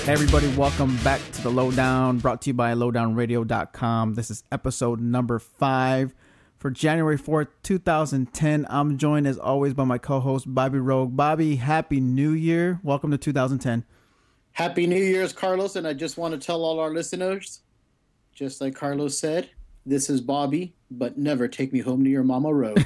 Everybody, welcome back to the Lowdown, brought to you by lowdownradio.com. This is episode number 5 for January 4th, 2010. I'm joined as always by my co-host, Bobby Rogue. Bobby, Happy New Year. Welcome to 2010. Happy New Year's, Carlos. And I just want to tell all our listeners, just like Carlos said, this is Bobby, but never take me home to your mama Rogue.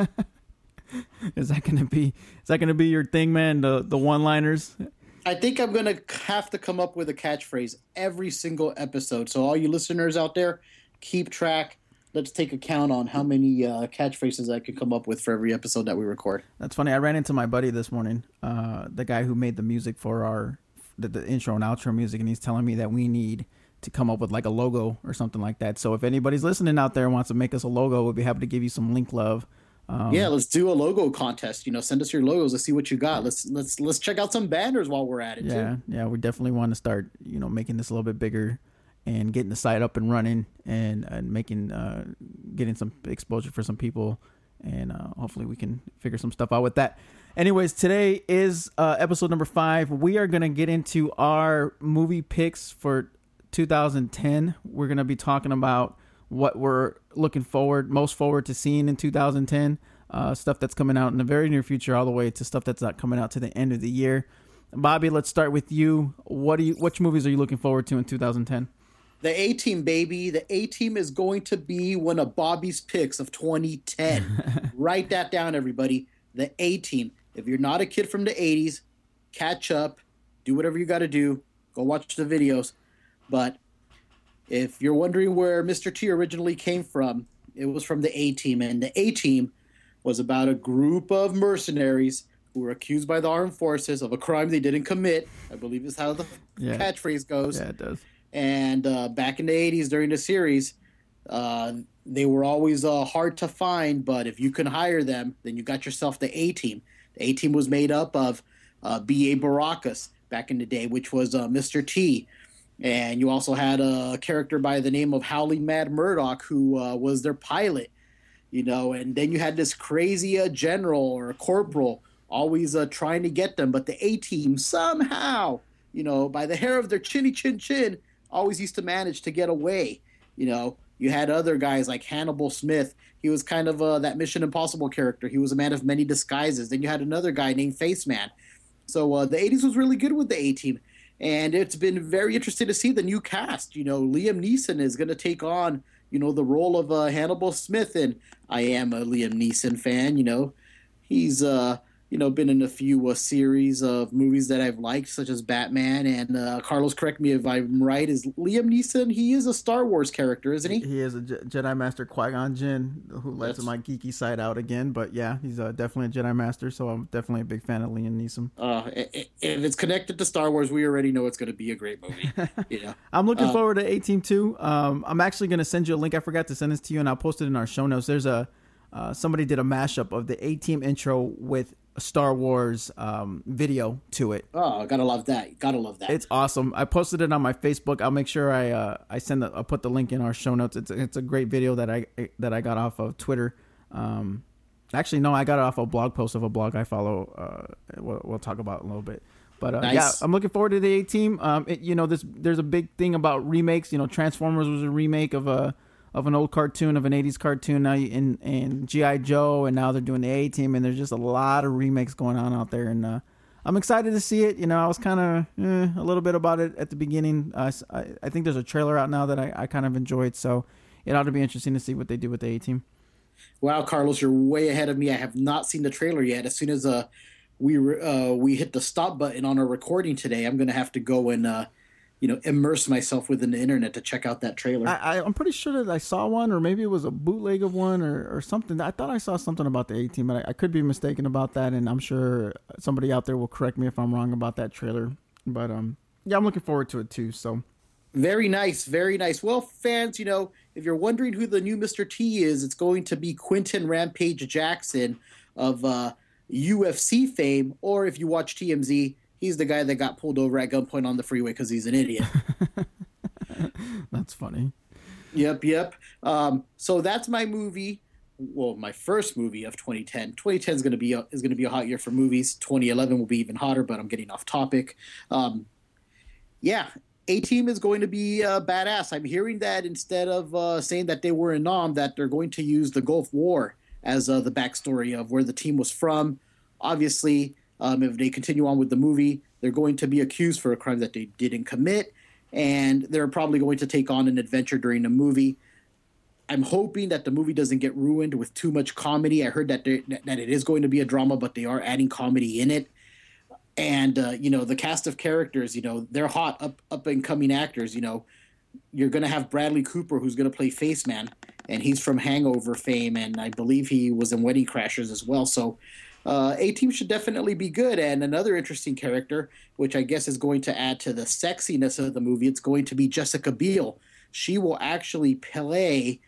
Is that gonna be your thing, man? The one-liners? I think I'm going to have to come up with a catchphrase every single episode. So all you listeners out there, keep track. Let's take a count on how many catchphrases I can come up with for every episode that we record. That's funny. I ran into my buddy this morning, the guy who made the music for the intro and outro music, and he's telling me that we need to come up with like a logo or something like that. So if anybody's listening out there and wants to make us a logo, we'll be happy to give you some link love. Let's do a logo contest. Send us your logos. Let's see what you got. Let's check out some banners while we're at it. Yeah, we definitely want to start, making this a little bit bigger and getting the site up and running and making getting some exposure for some people, and hopefully we can figure some stuff out with that. Anyways, today is episode number 5. We are gonna get into our movie picks for 2010. We're gonna be talking about what we're looking most forward to seeing in 2010, stuff that's coming out in the very near future, all the way to stuff that's not coming out to the end of the year. Bobby, let's start with you. Which movies are you looking forward to in 2010? The A-Team, baby. The A-Team is going to be one of Bobby's picks of 2010. Write that down, everybody. The A-Team. If you're not a kid from the 80s, catch up, do whatever you got to do, go watch the videos. But if you're wondering where Mr. T originally came from, it was from the A-Team. And the A-Team was about a group of mercenaries who were accused by the armed forces of a crime they didn't commit. I believe is how the catchphrase goes. Yeah, it does. And back in the 80s during the series, they were always hard to find. But if you can hire them, then you got yourself the A-Team. The A-Team was made up of B.A. Baracus back in the day, which was Mr. T. And you also had a character by the name of Howling Mad Murdoch, who was their pilot, and then you had this crazy general or corporal always trying to get them. But the A-Team somehow, by the hair of their chinny chin chin, always used to manage to get away. You had other guys like Hannibal Smith. He was kind of that Mission Impossible character. He was a man of many disguises. Then you had another guy named Face Man. So the 80s was really good with the A-Team. And it's been very interesting to see the new cast. Liam Neeson is going to take on, the role of Hannibal Smith. And I am a Liam Neeson fan, He's, been in a few series of movies that I've liked, such as Batman. And Carlos, correct me if I'm right, is Liam Neeson, he is a Star Wars character, isn't he? He is a Jedi Master Qui-Gon Jinn, who lets my geeky side out again. But yeah, he's definitely a Jedi Master, so I'm definitely a big fan of Liam Neeson. If it's connected to Star Wars, we already know it's going to be a great movie. I'm looking forward to A-Team too. I'm actually going to send you a link. I forgot to send this to you, and I'll post it in our show notes. There's somebody did a mashup of the A-Team intro with a Star Wars video to it. Oh, gotta love that. It's awesome. I posted it on my Facebook. I'll make sure I'll put the link in our show notes. It's a great video that I got off of Twitter. Actually, no, I got it off a blog post of a blog I follow. We'll talk about it in a little bit. But nice. Yeah, I'm looking forward to the A-Team. There's a big thing about remakes. Transformers was a remake of an old cartoon, of an 80s cartoon, now in G.I. Joe, and now they're doing the A-Team, and there's just a lot of remakes going on out there, and I'm excited to see it. I was kind of a little bit about it at the beginning. I think there's a trailer out now that I kind of enjoyed, so it ought to be interesting to see what they do with the A-Team. Wow, Carlos, you're way ahead of me. I have not seen the trailer yet. As soon as we hit the stop button on our recording today, I'm going to have to go and immerse myself within the internet to check out that trailer. I'm pretty sure that I saw one, or maybe it was a bootleg of one or something. I thought I saw something about the A-Team, but I could be mistaken about that, and I'm sure somebody out there will correct me if I'm wrong about that trailer. But yeah, I'm looking forward to it too. So very nice, very nice. Well, fans, if you're wondering who the new Mr. T is, it's going to be Quentin Rampage Jackson of UFC fame, or if you watch TMZ, he's the guy that got pulled over at gunpoint on the freeway because he's an idiot. That's funny. Yep. So that's my movie. Well, my first movie of 2010. 2010 is going to be a hot year for movies. 2011 will be even hotter, but I'm getting off topic. Yeah, A Team is going to be badass. I'm hearing that instead of saying that they were in Nam, that they're going to use the Gulf War as the backstory of where the team was from. Obviously, if they continue on with the movie, they're going to be accused for a crime that they didn't commit, and they're probably going to take on an adventure during the movie. I'm hoping that the movie doesn't get ruined with too much comedy. I heard that that it is going to be a drama, but they are adding comedy in it. And the cast of characters, they're hot, up and coming actors. You're going to have Bradley Cooper, who's going to play Faceman, and he's from Hangover fame, and I believe he was in Wedding Crashers as well. So, A Team should definitely be good. And another interesting character, which I guess is going to add to the sexiness of the movie, it's going to be Jessica Biel. She will actually play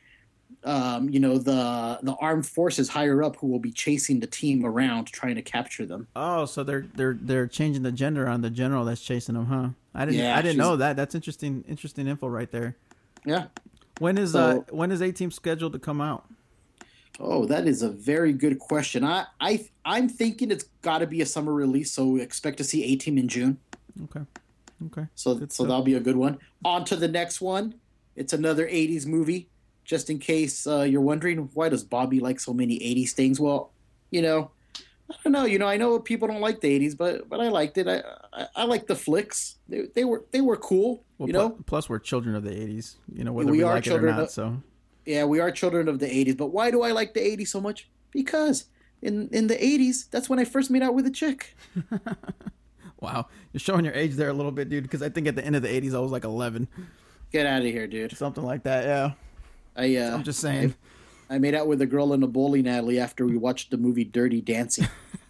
the armed forces higher up who will be chasing the team around trying to capture them. Oh, so they're changing the gender on the general that's chasing them, huh? I didn't know that. That's interesting info right there. Yeah. When is A Team scheduled to come out? Oh, that is a very good question. I'm thinking it's got to be a summer release, so we expect to see A Team in June. Okay. So that'll be a good one. On to the next one. It's another 80s movie. Just in case you're wondering, why does Bobby like so many 80s things? Well, I don't know. I know people don't like the 80s, but I liked it. I like the flicks. They were cool. Well, plus we're children of the 80s. Whether we we are like it or children not. of, So yeah, we are children of the 80s. But why do I like the 80s so much? Because in the 80s, that's when I first made out with a chick. Wow, you're showing your age there a little bit, dude. Because I think at the end of the 80s, I was like 11. Get out of here, dude. Something like that. Yeah. I'm just saying. I made out with a girl in a bowling alley after we watched the movie Dirty Dancing.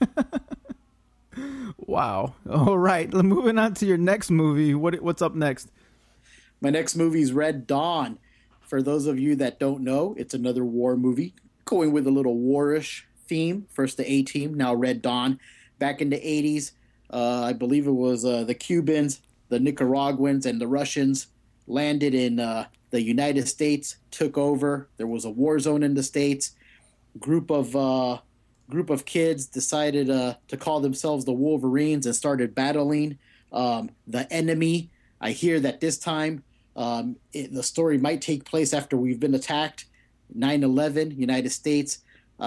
Wow. All right. Moving on to your next movie. What's up next? My next movie is Red Dawn. For those of you that don't know, it's another war movie going with a little warish theme. First the A Team, now Red Dawn. Back in the 80s, I believe it was the Cubans, the Nicaraguans, and the Russians landed in the United States, took over. There was a war zone in the States. Group of kids decided to call themselves the Wolverines and started battling the enemy. I hear that this time the story might take place after we've been attacked. 9/11, United States.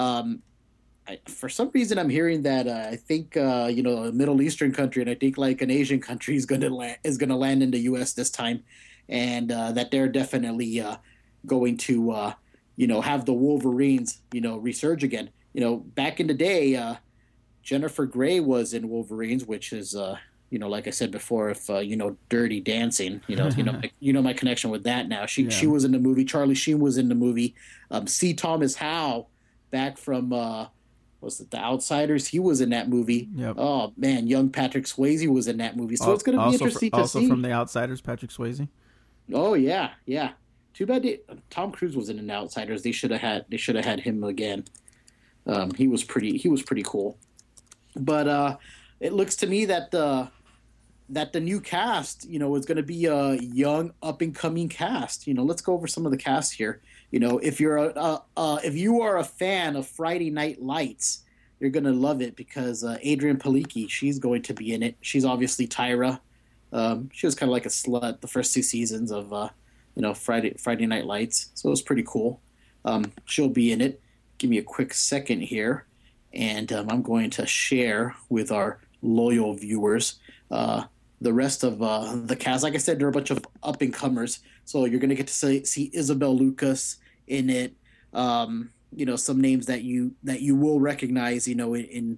For some reason, I'm hearing that I think a Middle Eastern country, and I think like an Asian country is going to land in the U.S. this time, and that they're definitely going to have the Wolverines resurge again. Back in the day, Jennifer Grey was in Wolverines, which is like I said before, if Dirty Dancing, my connection with that now. She was in the movie. Charlie Sheen was in the movie. C. Thomas Howell, back from was it The Outsiders? He was in that movie. Yep. Oh man, young Patrick Swayze was in that movie. So it's going to be interesting to see. Also from The Outsiders, Patrick Swayze. Oh yeah. Too bad Tom Cruise wasn't in The Outsiders. They should have had him again. He was pretty cool. But it looks to me that the new cast, is going to be a young up and coming cast. Let's go over some of the cast here. If you are a fan of Friday Night Lights, you're going to love it because Adrian Palicki, she's going to be in it. She's obviously Tyra. She was kind of like a slut the first 2 seasons of Friday Night Lights, so it was pretty cool. She'll be in it. Give me a quick second here, and I'm going to share with our loyal viewers the rest of the cast. Like I said, there are a bunch of up and comers, so you're going to get to see Isabel Lucas in it. Some names that you will recognize. In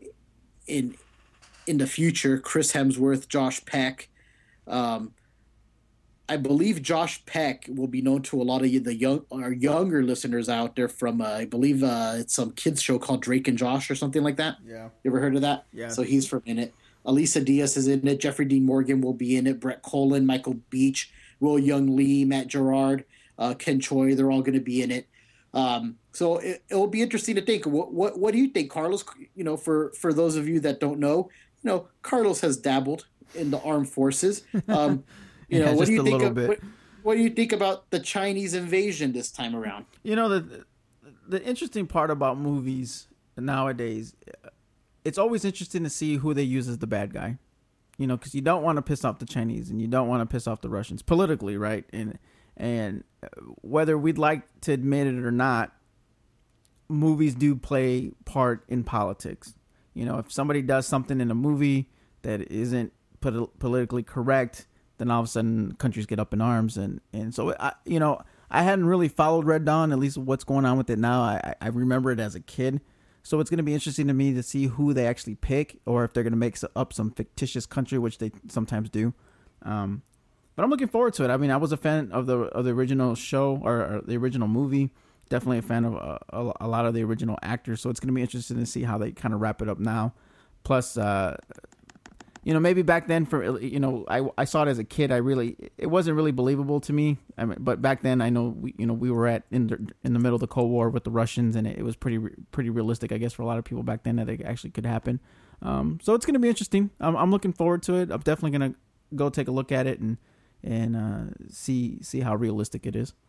the future, Chris Hemsworth, Josh Peck. I believe Josh Peck will be known to a lot of our younger listeners out there from I believe it's some kids show called Drake and Josh or something like that. Yeah. You ever heard of that? Yeah. So he's from in it. Elisa Diaz is in it. Jeffrey Dean Morgan will be in it. Brett Colin, Michael Beach, Will Young Lee, Matt Gerard, Ken Choi. They're all going to be in it. So it will be interesting to think. What do you think, Carlos? For those of you that don't know, Carlos has dabbled in the armed forces. What do you think? What do you think about the Chinese invasion this time around? The interesting part about movies nowadays, it's always interesting to see who they use as the bad guy. because you don't want to piss off the Chinese and you don't want to piss off the Russians politically, right? And whether we'd like to admit it or not, movies do play part in politics. If somebody does something in a movie that isn't politically correct, then all of a sudden countries get up in arms. And so, I hadn't really followed Red Dawn, at least what's going on with it now. I remember it as a kid. So it's going to be interesting to me to see who they actually pick, or if they're going to make up some fictitious country, which they sometimes do. But I'm looking forward to it. I mean, I was a fan of the original show or the original movie. Definitely a fan of a lot of the original actors. So it's going to be interesting to see how they kind of wrap it up now. Plus, maybe back then I saw it as a kid. It wasn't really believable to me. I mean, but back then I know we were in the middle of the Cold War with the Russians, and it was pretty realistic, I guess, for a lot of people back then that it actually could happen. So it's going to be interesting. I'm looking forward to it. I'm definitely going to go take a look at it and see how realistic it is.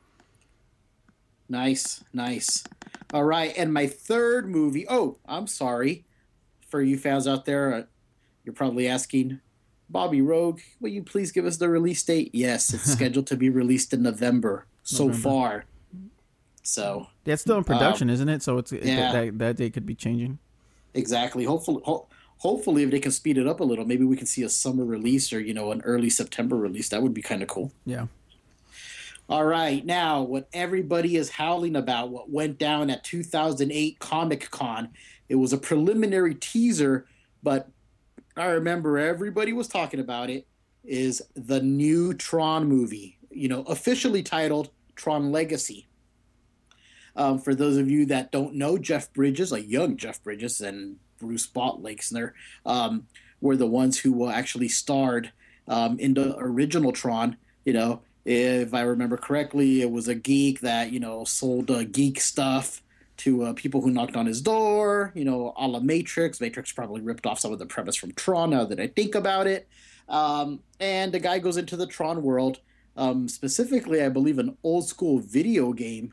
Nice. All right, and my third movie. Oh, I'm sorry for you fans out there. You're probably asking, Bobby Rogue, will you please give us the release date? Yes, it's scheduled to be released in November so far. So yeah, it's still in production, isn't it? So that date could be changing. Exactly. Hopefully, if they can speed it up a little, maybe we can see a summer release or an early September release. That would be kind of cool. Yeah. All right, now what everybody is howling about, what went down at 2008 Comic-Con. It was a preliminary teaser, but I remember everybody was talking about it, is the new Tron movie, officially titled Tron Legacy. For those of you that don't know, Jeff Bridges, a young Jeff Bridges, and Bruce Bottlakener were the ones who actually starred in the original Tron. If I remember correctly, it was a geek that, sold geek stuff to people who knocked on his door, a la Matrix. Matrix probably ripped off some of the premise from Tron, now that I think about it. And the guy goes into the Tron world, specifically, I believe, an old school video game,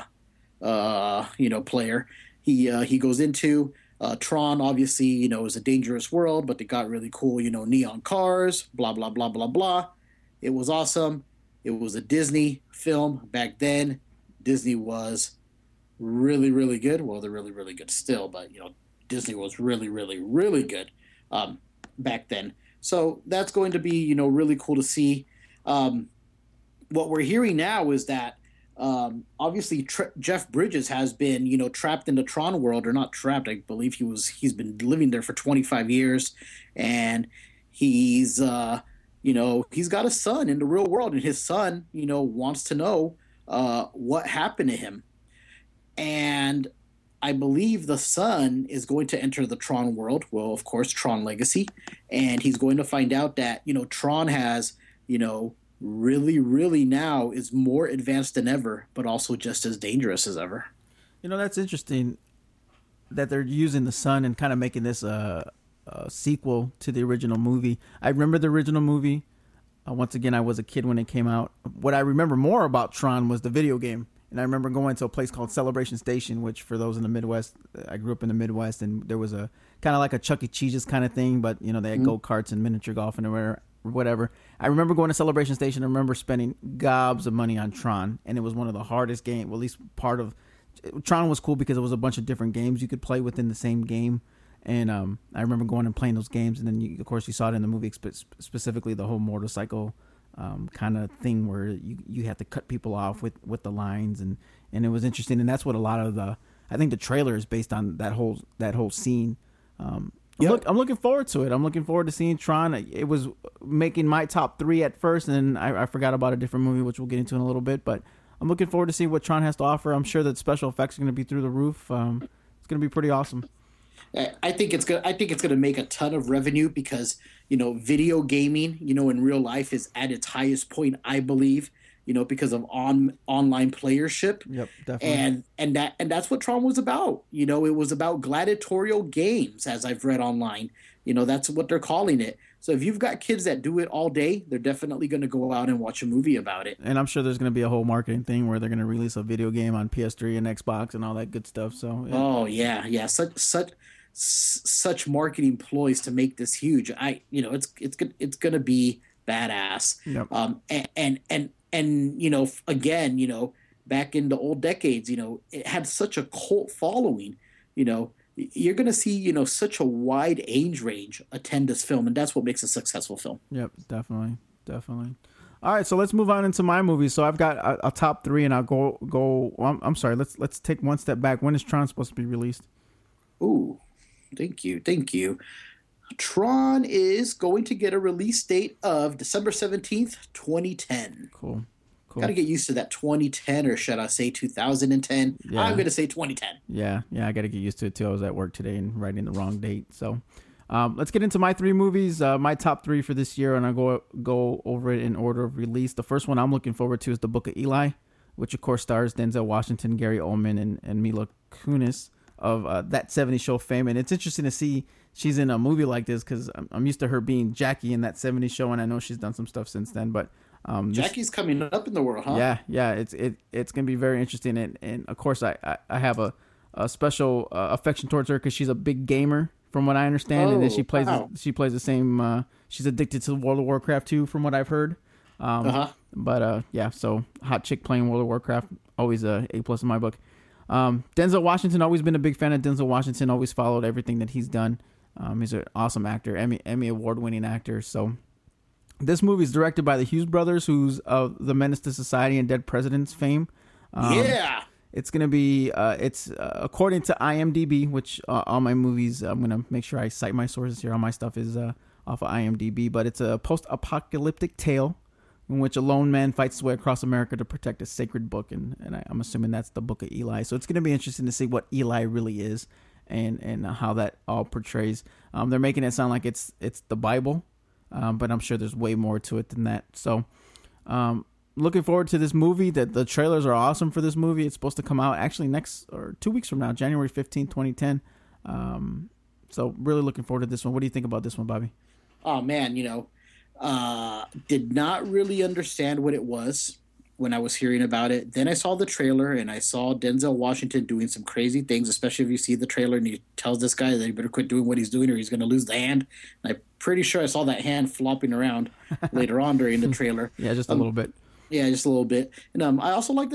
player. He goes into Tron, obviously, is a dangerous world, but they got really cool, neon cars, blah, blah, blah, blah, blah. It was awesome. It was a Disney film back then. Disney was really, really good. Well, they're really, really good still, but, Disney was really, really, really good back then. So that's going to be, really cool to see. What we're hearing now is that obviously Jeff Bridges has been, trapped in the Tron world, or not trapped. I believe he's been living there for 25 years, and he's he's got a son in the real world, and his son, wants to know what happened to him. And I believe the son is going to enter the Tron world. Well, of course, Tron Legacy. And he's going to find out that, Tron has, really, really now is more advanced than ever, but also just as dangerous as ever. That's interesting that they're using the son and kind of making this a sequel to the original movie. I remember the original movie. Once again, I was a kid when it came out. What I remember more about Tron was the video game. And I remember going to a place called Celebration Station, which for those in the Midwest, I grew up in the Midwest, and there was a kind of like a Chuck E. Cheese's kind of thing, but, they had go-karts and miniature golf and whatever. I remember going to Celebration Station. I remember spending gobs of money on Tron, and it was one of the hardest games, well, at least part of... Tron was cool because it was a bunch of different games you could play within the same game. And I remember going and playing those games, and then of course you saw it in the movie, specifically the whole motorcycle kind of thing where you have to cut people off with the lines, and it was interesting. And that's what a lot of I think the trailer is based on that whole scene. I'm looking forward to it. I'm looking forward to seeing Tron. It was making my top 3 at first, and then I forgot about a different movie, which we'll get into in a little bit. But I'm looking forward to see what Tron has to offer. I'm sure that special effects are going to be through the roof. It's going to be pretty awesome. I think it's going to make a ton of revenue because, video gaming, in real life is at its highest point, I believe, because of online playership. Yep, definitely. And that's what Tron was about. It was about gladiatorial games, as I've read online. That's what they're calling it. So if you've got kids that do it all day, they're definitely going to go out and watch a movie about it. And I'm sure there's going to be a whole marketing thing where they're going to release a video game on PS3 and Xbox and all that good stuff. So yeah. Oh yeah. such marketing ploys to make this huge. It's gonna be badass. Yep. And again, back in the old decades, it had such a cult following. You're gonna see such a wide age range attend this film, and that's what makes a successful film. Yep, definitely. All right, so let's move on into my movies. So I've got a top 3, and I'll go. I'm sorry. Let's take one step back. When is Tron supposed to be released? Ooh, thank you. Tron is going to get a release date of December 17th, 2010. Cool. Got to get used to that 2010, or should I say 2010? Yeah. I'm going to say 2010. Yeah, I got to get used to it too. I was at work today and writing the wrong date. So let's get into my 3 movies, my top 3 for this year, and I'll go over it in order of release. The first one I'm looking forward to is The Book of Eli, which of course stars Denzel Washington, Gary Oldman, and Mila Kunis of That 70s Show fame. And it's interesting to see she's in a movie like this, because I'm used to her being Jackie in That 70s Show, and I know she's done some stuff since then. But Jackie's coming up in the world, huh? Yeah. It's gonna be very interesting, and of course I have a special affection towards her because she's a big gamer, from what I understand, and then she plays the same. She's addicted to World of Warcraft too, from what I've heard. But so hot chick playing World of Warcraft, always a A+ in my book. Denzel Washington, always been a big fan of Denzel Washington. Always followed everything that he's done. He's an awesome actor, Emmy award-winning actor. So this movie is directed by the Hughes brothers, who's of The Menace to Society and Dead Presidents fame. It's going to be, according to IMDb, which all my movies, I'm going to make sure I cite my sources here. All my stuff is off of IMDb, but it's a post-apocalyptic tale in which a lone man fights his way across America to protect a sacred book, and I'm assuming that's the Book of Eli. So it's going to be interesting to see what Eli really is and how that all portrays. They're making it sound like it's the Bible, but I'm sure there's way more to it than that. So looking forward to this movie. The trailers are awesome for this movie. It's supposed to come out actually next or 2 weeks from now, January 15th, 2010. So really looking forward to this one. What do you think about this one, Bobby? Oh man, did not really understand what it was when I was hearing about it. Then I saw the trailer, and I saw Denzel Washington doing some crazy things, especially if you see the trailer and he tells this guy that he better quit doing what he's doing or he's going to lose the hand. And I'm pretty sure I saw that hand flopping around later on during the trailer. Yeah, just a little bit. Yeah, just a little bit. And I also like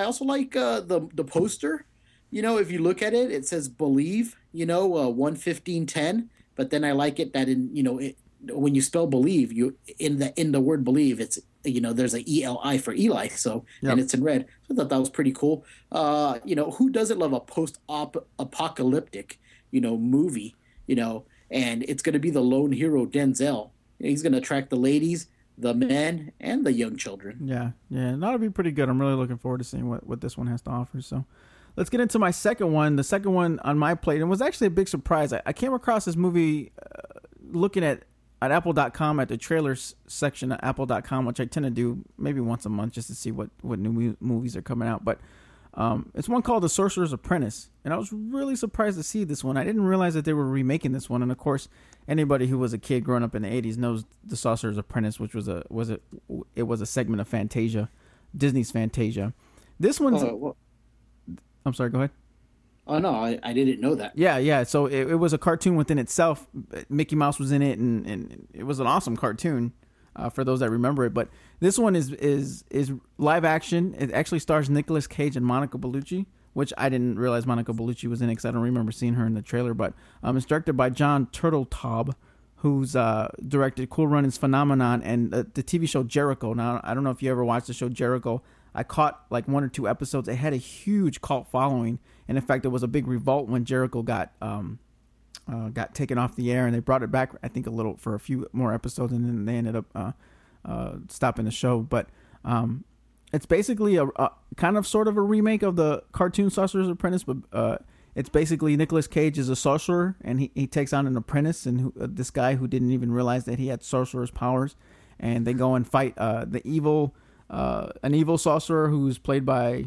the poster. If you look at it, it says "Believe." 1:15:10. But then I like it that when you spell believe, you in the word believe, it's there's a ELI for Eli, so and it's in red. So I thought that was pretty cool. Who doesn't love a post-apocalyptic movie? And it's going to be the lone hero Denzel. He's going to attract the ladies, the men, and the young children. Yeah, that'll be pretty good. I'm really looking forward to seeing what this one has to offer. So let's get into my second one. The second one on my plate, and was actually a big surprise. I came across this movie looking at Apple.com at the trailers section at Apple.com, which I tend to do maybe once a month just to see what new movies are coming out. But it's one called The Sorcerer's Apprentice, and I was really surprised to see this one. I didn't realize that they were remaking this one, and of course, anybody who was a kid growing up in the 80s knows The Sorcerer's Apprentice, which was a segment of Fantasia, Disney's Fantasia. This one's I'm sorry, go ahead. Oh, no, I didn't know that. Yeah. So it was a cartoon within itself. Mickey Mouse was in it, and it was an awesome cartoon for those that remember it. But this one is live action. It actually stars Nicolas Cage and Monica Bellucci, which I didn't realize Monica Bellucci was in it because I don't remember seeing her in the trailer. But it's directed by John Turteltaub, who's directed Cool Runnings Phenomenon and the TV show Jericho. Now, I don't know if you ever watched the show Jericho. I caught like 1 or 2 episodes. It had a huge cult following, and in fact, there was a big revolt when Jericho got taken off the air, and they brought it back. I think for a few more episodes, and then they ended up stopping the show. But it's basically a kind of sort of a remake of the cartoon Sorcerer's Apprentice, but it's basically Nicolas Cage is a sorcerer, and he takes on an apprentice, and this guy who didn't even realize that he had sorcerer's powers, and they go and fight an evil sorcerer who's played by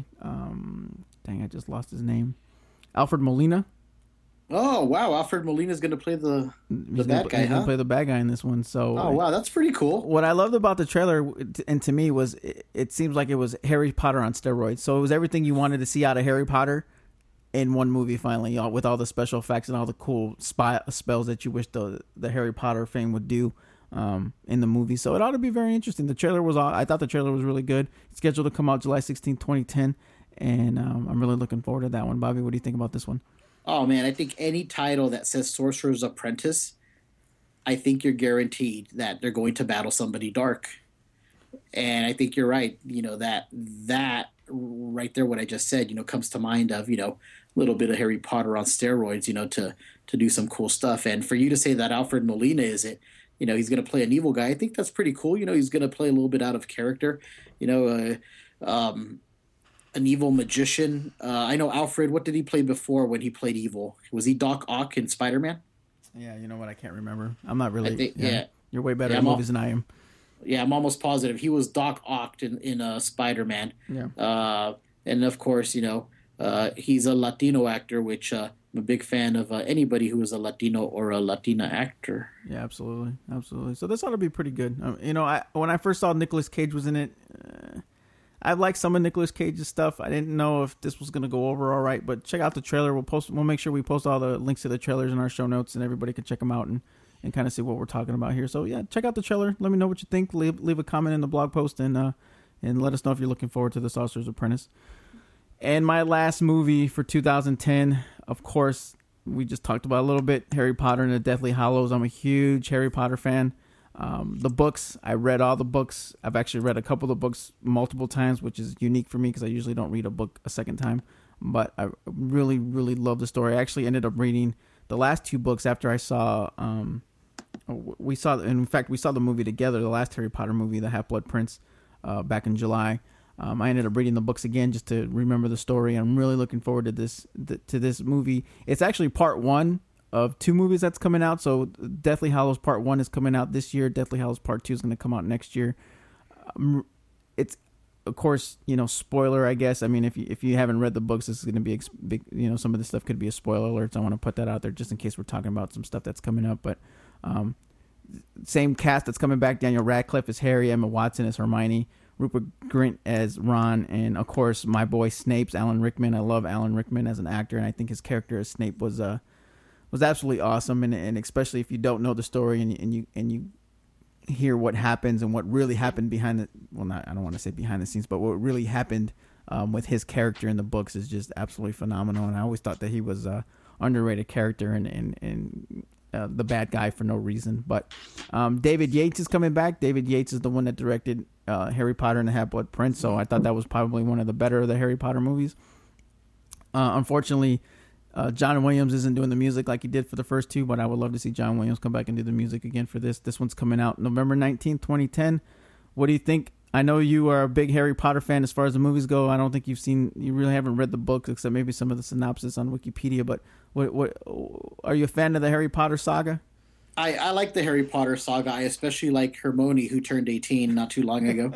I just lost his name, Alfred Molina. Oh wow, Alfred Molina is going to play the bad guy. He's going to play the bad guy in this one. So wow, that's pretty cool. What I loved about the trailer, and to me, was it seems like it was Harry Potter on steroids. So it was everything you wanted to see out of Harry Potter in one movie finally, with all the special effects and all the cool spells that you wish the Harry Potter fame would do in the movie. So it ought to be very interesting. I thought the trailer was really good. It's scheduled to come out July 16, 2010, and I'm really looking forward to that one. Bobby, what do you think about this one? Oh man, I think any title that says Sorcerer's Apprentice, I think you're guaranteed that they're going to battle somebody dark. And I think you're right. That right there, what I just said, comes to mind of, a little bit of Harry Potter on steroids, to do some cool stuff. And for you to say that Alfred Molina is it, he's going to play an evil guy, I think that's pretty cool. He's going to play a little bit out of character, an evil magician. I know Alfred, what did he play before when he played evil? Was he Doc Ock in Spider-Man? Yeah, you know what? I can't remember. I'm not really. Yeah. You're way better at movies than I am. Yeah, I'm almost positive he was Doc Ock in Spider-Man. Yeah. And of course, he's a Latino actor, which I'm a big fan of anybody who is a Latino or a Latina actor. Yeah, absolutely. So this ought to be pretty good. When I first saw Nicolas Cage was in it, I like some of Nicolas Cage's stuff. I didn't know if this was going to go over all right, but check out the trailer. We'll make sure we post all the links to the trailers in our show notes, and everybody can check them out and kind of see what we're talking about here. So yeah, check out the trailer. Let me know what you think. Leave a comment in the blog post and let us know if you're looking forward to The Sorcerer's Apprentice. And my last movie for 2010, of course, we just talked about a little bit, Harry Potter and the Deathly Hallows. I'm a huge Harry Potter fan. The books, I read all the books. I've actually read a couple of the books multiple times, which is unique for me because I usually don't read a book a second time. But I really, really love the story. I actually ended up reading the last two books after I saw... we saw the movie together, the last Harry Potter movie, The Half-Blood Prince, back in July. I ended up reading the books again just to remember the story. I'm really looking forward to this movie. It's actually part one of two movies that's coming out. So Deathly Hallows Part 1 is coming out this year. Deathly Hallows Part 2 is going to come out next year. It's, of course, spoiler, I guess. I mean, if you haven't read the books, this is going to be big. Some of this stuff could be a spoiler alert. I want to put that out there just in case we're talking about some stuff that's coming up. But same cast that's coming back. Daniel Radcliffe as Harry, Emma Watson as Hermione, Rupert Grint as Ron, and of course my boy Snape's Alan Rickman. I love Alan Rickman as an actor, and I think his character as Snape was absolutely awesome. And especially if you don't know the story and you hear what happens and what really happened behind the I don't want to say behind the scenes, but what really happened with his character in the books is just absolutely phenomenal. And I always thought that he was a underrated character and the bad guy for no reason. But David Yates is coming back. David Yates is the one that directed Harry Potter and the Half-Blood Prince, so I thought that was probably one of the better of the Harry Potter movies. Unfortunately, John Williams isn't doing the music like he did for the first two, but I would love to see John Williams come back and do the music again for this. This one's coming out November 19th, 2010. What do you think? I know you are a big Harry Potter fan as far as the movies go. I don't think you really haven't read the books except maybe some of the synopsis on Wikipedia, but what are you a fan of the Harry Potter saga? I like the Harry Potter saga. I especially like Hermione, who turned 18 not too long ago.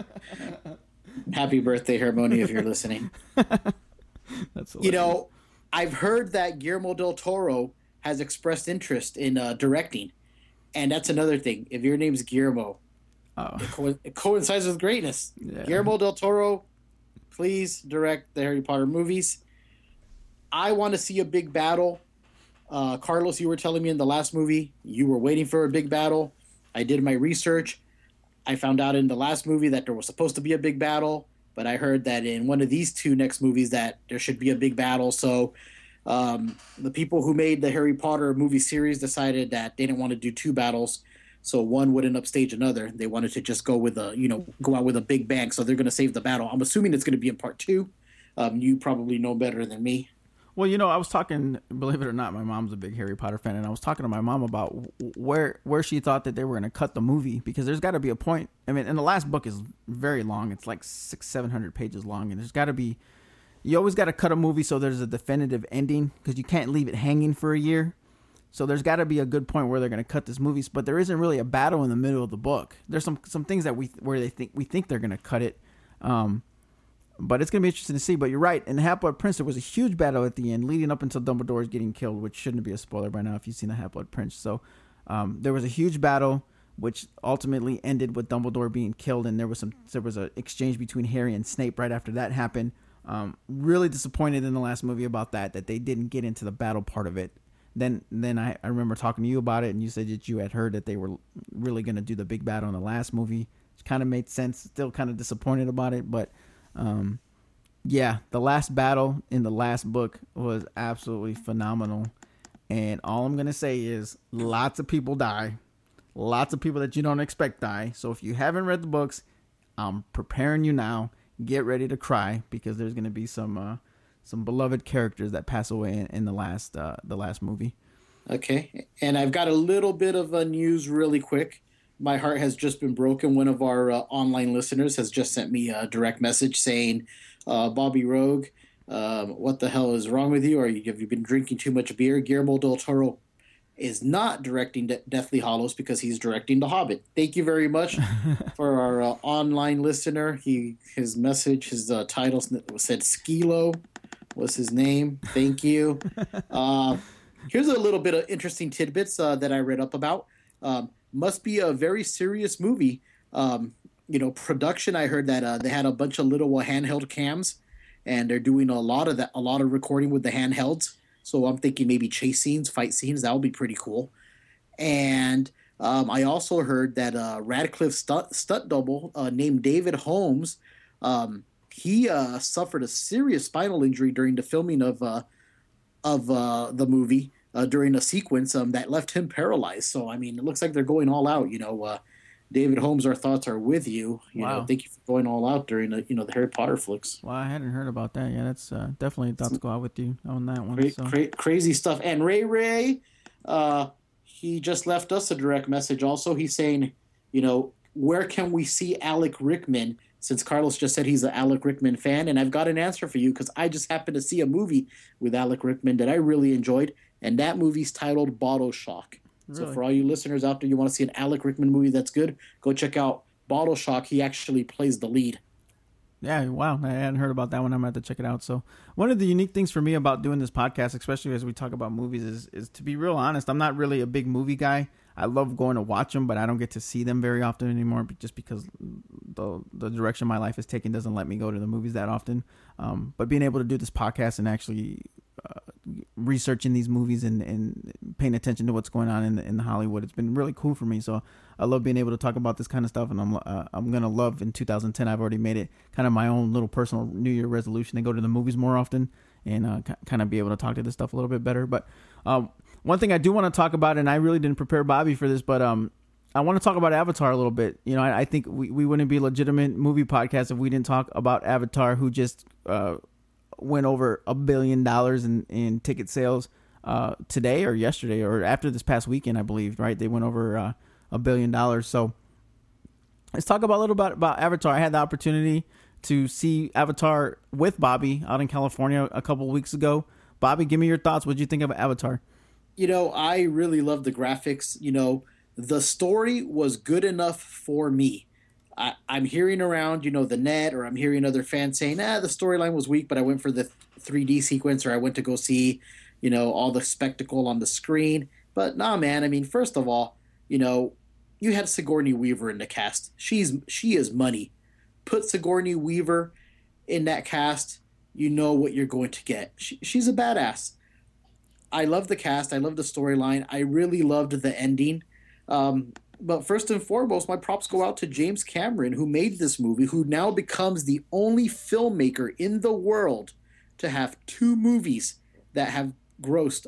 Happy birthday, Hermione, if you're listening. That's hilarious. I've heard that Guillermo del Toro has expressed interest in directing, and that's another thing. If your name's Guillermo, it coincides with greatness. Yeah. Guillermo del Toro, please direct the Harry Potter movies. I want to see a big battle. Carlos, you were telling me in the last movie you were waiting for a big battle. I did my research. I found out in the last movie that there was supposed to be a big battle, but I heard that in one of these two next movies that there should be a big battle. So the people who made the Harry Potter movie series decided that they didn't want to do two battles, so one wouldn't upstage another. They wanted to just go with go out with a big bang. So they're going to save the battle. I'm assuming it's going to be in part two. You probably know better than me. Well, I was talking, believe it or not, my mom's a big Harry Potter fan, and I was talking to my mom about where she thought that they were going to cut the movie, because there's got to be a point. I mean, and the last book is very long. It's like 600-700 pages long, and there's got to be, you always got to cut a movie so there's a definitive ending, because you can't leave it hanging for a year. So there's got to be a good point where they're going to cut this movie, but there isn't really a battle in the middle of the book. There's some things that we think they're going to cut it. But it's going to be interesting to see. But you're right. In the Half-Blood Prince, there was a huge battle at the end leading up until Dumbledore is getting killed, which shouldn't be a spoiler by now if you've seen the Half-Blood Prince. So there was a huge battle, which ultimately ended with Dumbledore being killed. And there was an exchange between Harry and Snape right after that happened. Really disappointed in the last movie about that they didn't get into the battle part of it. Then I remember talking to you about it, and you said that you had heard that they were really going to do the big battle in the last movie, which kind of made sense. Still kind of disappointed about it, but yeah, the last battle in the last book was absolutely phenomenal. And all I'm going to say is lots of people die. Lots of people that you don't expect die. So if you haven't read the books, I'm preparing you now. Get ready to cry, because there's going to be some beloved characters that pass away in the last movie. Okay. And I've got a little bit of news really quick. My heart has just been broken. One of our online listeners has just sent me a direct message saying, Bobby Rogue, what the hell is wrong with you? Have you been drinking too much beer? Guillermo del Toro is not directing Deathly Hallows because he's directing The Hobbit. Thank you very much for our online listener. His message, his title said Skilo was his name. Thank you. Here's a little bit of interesting tidbits that I read up about. Must be a very serious movie. Production. I heard that they had a bunch of little handheld cams, and they're doing a lot of recording with the handhelds. So I'm thinking maybe chase scenes, fight scenes. That would be pretty cool. And I also heard that Radcliffe's stunt double named David Holmes, he suffered a serious spinal injury during the filming of the movie during a sequence that left him paralyzed. So I mean, it looks like they're going all out. David Holmes, our thoughts are with you. Wow. Thank you for going all out during the Harry Potter flicks. Well, I hadn't heard about that. Yeah, that's definitely thoughts go out with you on that one. Crazy stuff. And Ray, he just left us a direct message. Also, he's saying, where can we see Alec Rickman? Since Carlos just said he's an Alec Rickman fan, and I've got an answer for you because I just happened to see a movie with Alec Rickman that I really enjoyed, and that movie's titled Bottle Shock. Really? So for all you listeners out there, you want to see an Alec Rickman movie that's good, go check out Bottle Shock. He actually plays the lead. Yeah, wow. I hadn't heard about that one. I'm going to have to check it out. So one of the unique things for me about doing this podcast, especially as we talk about movies, is to be real honest, I'm not really a big movie guy. I love going to watch them, but I don't get to see them very often anymore, just because the direction my life is taking doesn't let me go to the movies that often. But being able to do this podcast and actually researching these movies and paying attention to what's going on in Hollywood, it's been really cool for me. So I love being able to talk about this kind of stuff, and I'm gonna love in 2010. I've already made it kind of my own little personal New Year resolution to go to the movies more often and kind of be able to talk to this stuff a little bit better. But one thing I do want to talk about, and I really didn't prepare Bobby for this, but I want to talk about Avatar a little bit. I think we wouldn't be a legitimate movie podcast if we didn't talk about Avatar, who just went over $1 billion in ticket sales today or yesterday or after this past weekend, I believe, right? They went over $1 billion. So let's talk a little bit about Avatar. I had the opportunity to see Avatar with Bobby out in California a couple of weeks ago. Bobby, give me your thoughts. What did you think of Avatar? I really love the graphics. The story was good enough for me. I'm hearing around, the net, or I'm hearing other fans saying, the storyline was weak, but I went for the 3D sequence, or I went to go see, all the spectacle on the screen. But nah, man. I mean, first of all, you had Sigourney Weaver in the cast. She is money. Put Sigourney Weaver in that cast, you know what you're going to get. She's a badass. I love the cast. I love the storyline. I really loved the ending. But first and foremost, my props go out to James Cameron, who made this movie, who now becomes the only filmmaker in the world to have two movies that have grossed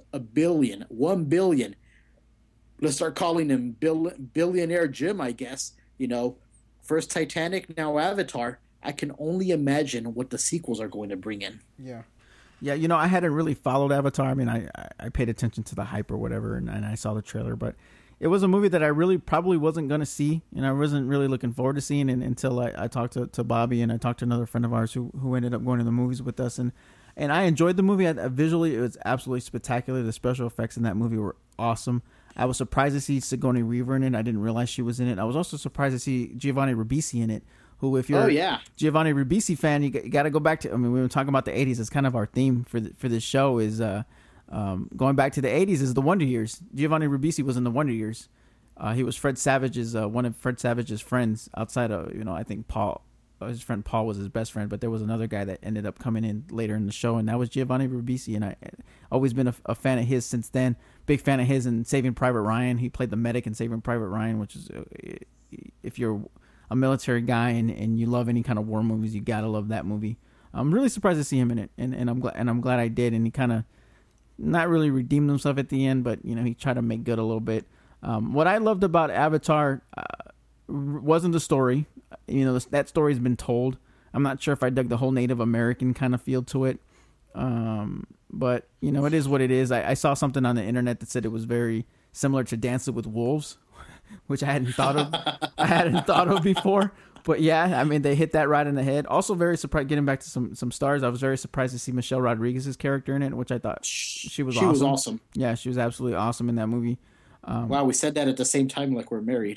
$1 billion. Let's start calling him Billionaire Jim, I guess. First Titanic, now Avatar. I can only imagine what the sequels are going to bring in. Yeah. Yeah, I hadn't really followed Avatar. I mean, I paid attention to the hype or whatever, and I saw the trailer, but it was a movie that I really probably wasn't going to see, and I wasn't really looking forward to seeing it until I talked to Bobby, and I talked to another friend of ours who ended up going to the movies with us, and I enjoyed the movie. Visually, it was absolutely spectacular. The special effects in that movie were awesome. I was surprised to see Sigourney Weaver in it. I didn't realize she was in it. I was also surprised to see Giovanni Ribisi in it, who, if you're a Giovanni Ribisi fan, you got to go back to, we were talking about the 80s. It's kind of our theme for this show is going back to the 80s is the Wonder Years. Giovanni Ribisi was in the Wonder Years. He was Fred Savage's one of Fred Savage's friends outside of, I think Paul his friend Paul was his best friend, but there was another guy that ended up coming in later in the show, and that was Giovanni Ribisi, and I always been a fan of his since then. Big fan of his in Saving Private Ryan. He played the medic in Saving Private Ryan, which is, if you're a military guy and you love any kind of war movies, you gotta love that movie. I'm really surprised to see him in it, and I'm glad I did. And he kind of not really redeemed himself at the end, but he tried to make good a little bit. What I loved about Avatar wasn't the story. That story's been told. I'm not sure if I dug the whole Native American kind of feel to it. But it is what it is. I saw something on the internet that said it was very similar to Dancing with Wolves, which I hadn't thought of before. But yeah, I mean, they hit that right in the head. Also very surprised, getting back to some stars, I was very surprised to see Michelle Rodriguez's character in it, which I thought she was awesome. She was awesome. Yeah, she was absolutely awesome in that movie. Wow, we said that at the same time like we're married.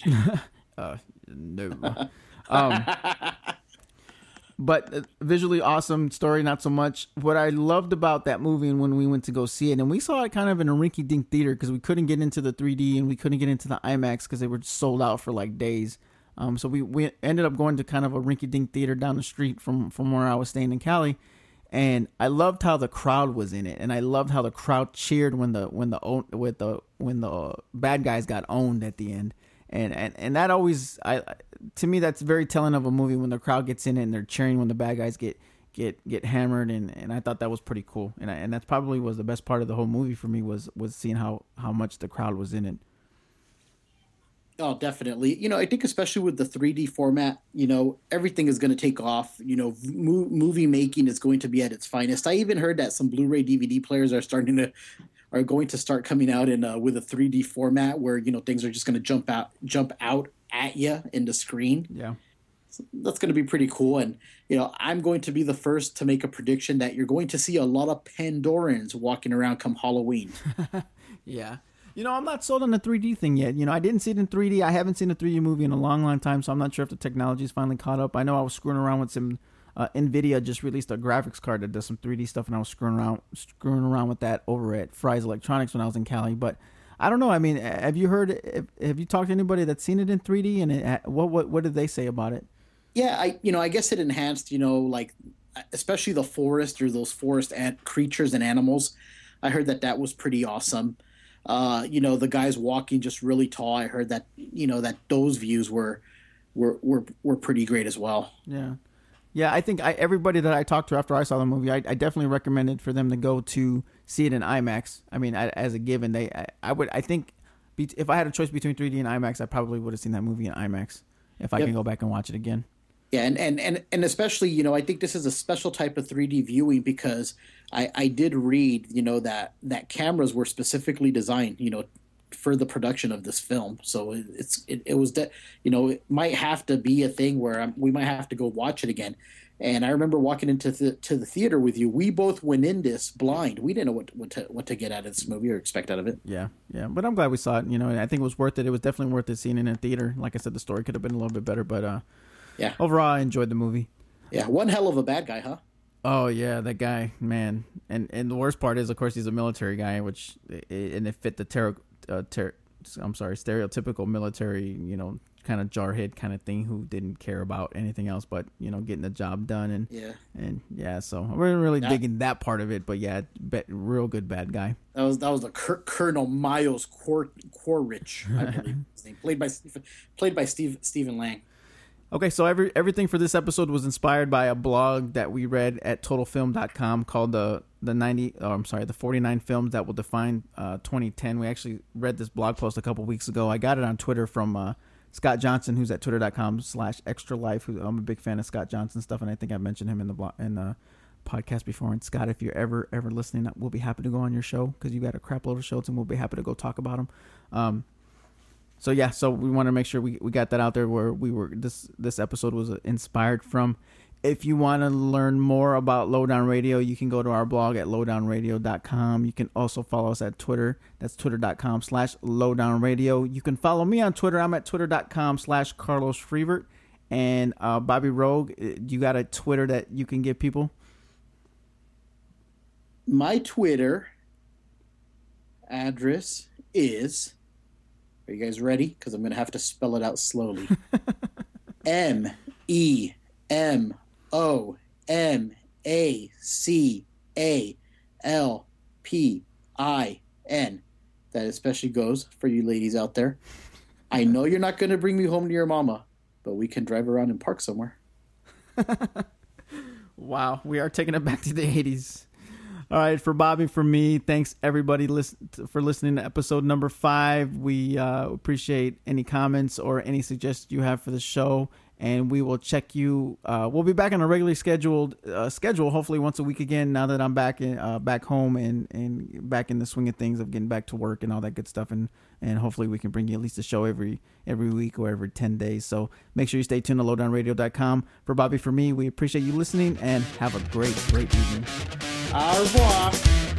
No. But visually awesome, story not so much. What I loved about that movie, and when we went to go see it, and we saw it kind of in a rinky-dink theater because we couldn't get into the 3D and we couldn't get into the IMAX because they were sold out for like days. So we ended up going to kind of a rinky-dink theater down the street from where I was staying in Cali, and I loved how the crowd was in it, and I loved how the crowd cheered when the bad guys got owned at the end. And that always, to me, that's very telling of a movie when the crowd gets in it and they're cheering when the bad guys get hammered, and I thought that was pretty cool, and that's probably was the best part of the whole movie for me was seeing how much the crowd was in it. Oh, definitely. I think especially with the 3D format, everything is going to take off. Movie making is going to be at its finest. I even heard that some Blu-ray DVD players are going to start coming out in with a 3D format where things are just going to jump out at you in the screen. Yeah, so that's going to be pretty cool. And I'm going to be the first to make a prediction that you're going to see a lot of Pandorans walking around come Halloween. Yeah. I'm not sold on the 3D thing yet. I didn't see it in 3D. I haven't seen a 3D movie in a long, long time, so I'm not sure if the technology's finally caught up. I know I was screwing around with some NVIDIA just released a graphics card that does some 3D stuff, and I was screwing around with that over at Fry's Electronics when I was in Cali. But I don't know. I mean, have you talked to anybody that's seen it in 3D, and what did they say about it? Yeah, I guess it enhanced, like especially the forest or those forest creatures and animals. I heard that was pretty awesome. The guys walking just really tall. I heard that that those views were pretty great as well. Yeah, I think everybody that I talked to after I saw the movie, I definitely recommended for them to go to see it in IMAX. I mean, as a given, I think if I had a choice between 3D and IMAX, I probably would have seen that movie in IMAX if I can go back and watch it again. Yeah, and especially, I think this is a special type of 3D viewing because I did read, that cameras were specifically designed, for the production of this film. So it was that, it might have to be a thing where we might have to go watch it again. And I remember walking into the theater with you. We both went in this blind. We didn't know what to get out of this movie or expect out of it. Yeah. But I'm glad we saw it. And I think it was worth it. It was definitely worth it seeing it in a theater. Like I said, the story could have been a little bit better, but yeah. Overall, I enjoyed the movie. Yeah, one hell of a bad guy, huh? Oh yeah, that guy, man. And the worst part is, of course, he's a military guy, which and it fit the stereotypical military, kind of jarhead kind of thing who didn't care about anything else but getting the job done so we're really digging that part of it. But yeah, real good bad guy. That was the Colonel Miles Quaritch, I believe his name, played by Stephen Lang. Okay, so everything for this episode was inspired by a blog that we read at TotalFilm.com called the 49 films that will define 2010. We actually read this blog post a couple weeks ago. I got it on Twitter from Scott Johnson, who's at twitter.com/extralife. I'm a big fan of Scott Johnson stuff, and I think I mentioned him in the podcast before. And Scott, if you're ever listening, we'll be happy to go on your show because you got a crap load of shows, and we'll be happy to go talk about them. So we want to make sure we got that out there where we were. This episode was inspired from. If you want to learn more about Lowdown Radio, you can go to our blog at lowdownradio.com. You can also follow us at Twitter. That's twitter.com/lowdownradio. You can follow me on Twitter. I'm at twitter.com/Carlos Freevert. And Bobby Rogue, you got a Twitter that you can give people? My Twitter address is... Are you guys ready? Because I'm going to have to spell it out slowly. MEESSERVERT. MONACALPIN. That especially goes for you ladies out there. I know you're not going to bring me home to your mama, but we can drive around and park somewhere. Wow, we are taking it back to the 80s. All right, for Bobby, for me, thanks everybody for listening to episode number 5. We appreciate any comments or any suggestions you have for the show, and we will check you. We'll be back on a regularly scheduled schedule, hopefully once a week again. Now that I'm back home and back in the swing of things of getting back to work and all that good stuff, and hopefully we can bring you at least a show every week or every 10 days. So make sure you stay tuned to lowdownradio.com. For Bobby, for me, we appreciate you listening and have a great evening. Au revoir.